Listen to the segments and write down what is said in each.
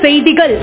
செய்திகள்.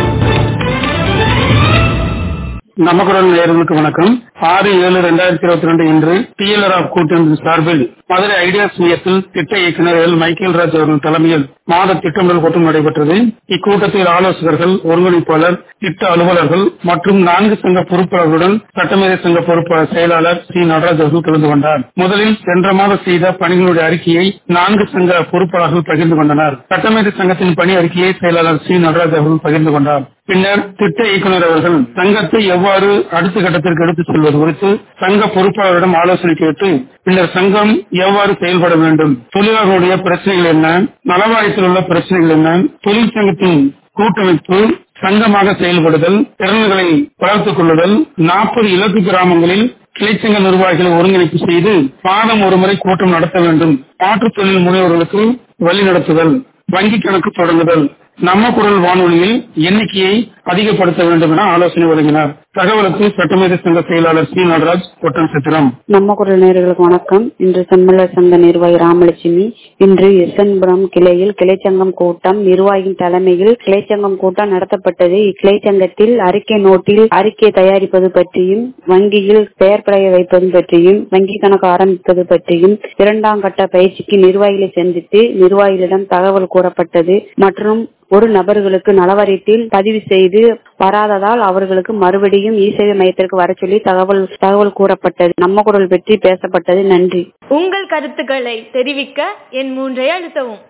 நமக்குரல் நேயர்களுக்கு வணக்கம். 6/7/2022 இன்று TLRF கூட்டமைப்பின் சார்பில் மதுரை ஐடியாஸ் மையத்தில் திட்ட இயக்குநர் எல். மைக்கேல் ராஜ் அவர்கள் தலைமையில் மாத திட்டமிடல் கூட்டம் நடைபெற்றது. இக்கூட்டத்தில் ஆலோசகர்கள், ஒருங்கிணைப்பாளர், திட்ட அலுவலர்கள் மற்றும் 4 சங்க பொறுப்பாளர்களுடன் சட்டமேதை சங்க பொறுப்பாளர் செயலாளர் சி. நடராஜ் அவர்கள் கலந்து கொண்டார். முதலில் சென்ற மாதம் செய்த பணிகளுடைய அறிக்கையை 4 சங்க பொறுப்பாளர்கள் பகிர்ந்து கொண்டனர். சட்டமேதை சங்கத்தின் பணி அறிக்கையை செயலாளர் சி. நடராஜ் அவர்கள் பகிர்ந்து கொண்டார். பின்னர் திட்ட இயக்குநர் அவர்கள் சங்கத்தை எவ்வாறு அடுத்த கட்டத்திற்கு எடுத்துச் செல்வது குறித்து சங்க பொறுப்பாளரிடம் ஆலோசனை கேட்டு பின்னர் சங்கம் எவ்வாறு செயல்பட வேண்டும், தொழிலாளர்களுடைய பிரச்சனைகள் என்ன, நலவாரியத்தில் உள்ள பிரச்சனைகள் என்ன, தொழிற்சங்கத்தின் கூட்டமைப்பு, சங்கமாக செயல்படுதல், திறன்களை வளர்த்துக் கொள்ளுதல், 40 இலக்கு கிராமங்களில் கிளைச்சங்க நிர்வாகிகளை ஒருங்கிணைப்பு செய்து மாதம் ஒருமுறை கூட்டம் நடத்த வேண்டும், மாற்றுத் தொழில் முனைவோர்களுக்கு வழிநடத்துதல், வங்கி கணக்கு தொடங்குதல், நம்ம குரல் வானொலியில் எண்ணிக்கையை அதிகப்படுத்த வேண்டும் என ஆலோசனை வழங்கினார். தகவலுக்கு சட்டமேதை சங்க செயலாளர் சி. நடராஜ், ஒட்டன்சத்திரம். நம்ம குரல் நேயர்களுக்கு வணக்கம். இன்று செம்மலர் சங்க நிர்வாகி ராமலட்சுமி. இன்று எஸ்என்புரம் கிளையில் கிளைச்சங்கம் கூட்டம் நிர்வாகியின் தலைமையில் கிளைச்சங்கம் கூட்டம் நடத்தப்பட்டது. இக்கிளைச்சங்கத்தில் அறிக்கை நோட்டில் அறிக்கை தயாரிப்பது பற்றியும், வங்கியில் பெயர் பலகை வைப்பது பற்றியும், வங்கி கணக்கு ஆரம்பிப்பது பற்றியும் 2ஆம் கட்ட பயிற்சிக்கு நிர்வாகிகளை சந்தித்து நிர்வாகிகளிடம் தகவல் கூறப்பட்டது. மற்றும் ஒரு நபர்களுக்கு நலவாரியத்தில் பதிவு செய்து வராததால் அவர்களுக்கு மறுபடியும் இ-சேவை மையத்திற்கு வர சொல்லி தகவல் கூறப்பட்டது. நம்ம குரல் பற்றி பேசப்பட்டது. நன்றி. உங்கள் கருத்துக்களை தெரிவிக்க என் 3 அழுத்தவும்.